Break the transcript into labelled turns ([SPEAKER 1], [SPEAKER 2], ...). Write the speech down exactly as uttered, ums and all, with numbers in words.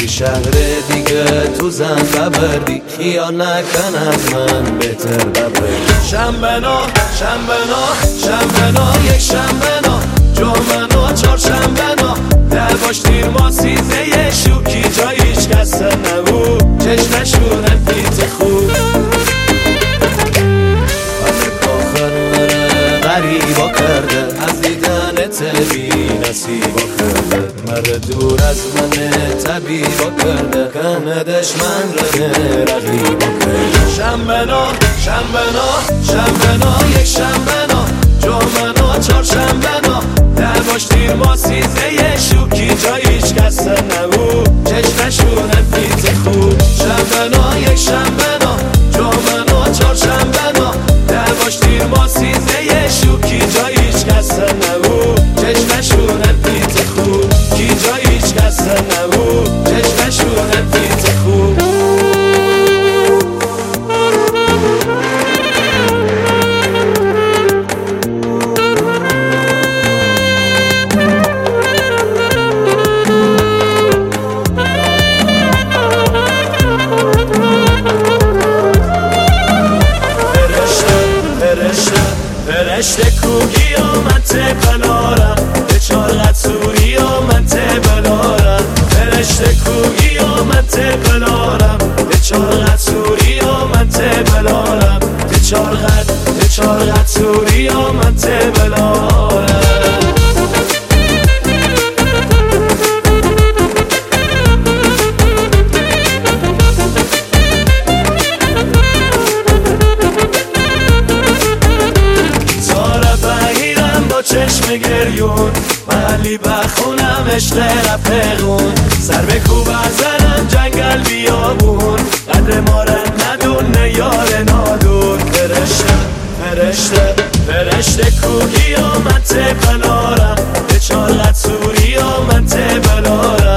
[SPEAKER 1] رفتی شهر دیگه تو زن ببردی یا نکن از من بهتر ببردی شنبه نا شنبه نا شنبه نا یک شنبه نا جمعه نا چهار شنبه نا در باش دیر ما سیزه یه شوکی جای هیچ کس نبود چشمشونه پیت خوب غریبا کرده از دیدنت بی نصیبا کرده مرد دور از من طبیبا کرده کنه دشمن رنه رقیبا کرده شنبه نا شنبه نا شنبه نا یک شنبه نا جمعه نا چهار شنبه نا در باش دیر ما سیزه یه شوکی جای هیچ کس نبود چشمشونه پیت خوب شنبه نا یک شنبه نا جمعه نا چهار شنبه نا در باش دیر ما سیزه یه شوکی جای هیچ کس نبود چشمشونه پیت خوب کی جای هیچ کس نبود چشمشونه پیت خوب فرشته کوگی و من تبلارم به چارقت سوری و من تبلارم فرشته کوگی و من تبلارم به چارقت سوری و من تبلارم به چارقت به چارقت سوری و من تبلارم چشم گریون محلی بخونم عشق رفقون سر به کوب ازنم جنگل بیابون قدر ماره ندونه یار نادون فرشته فرشته فرشته کوگی و من تبلارم به چارقت سوری و من تبلارم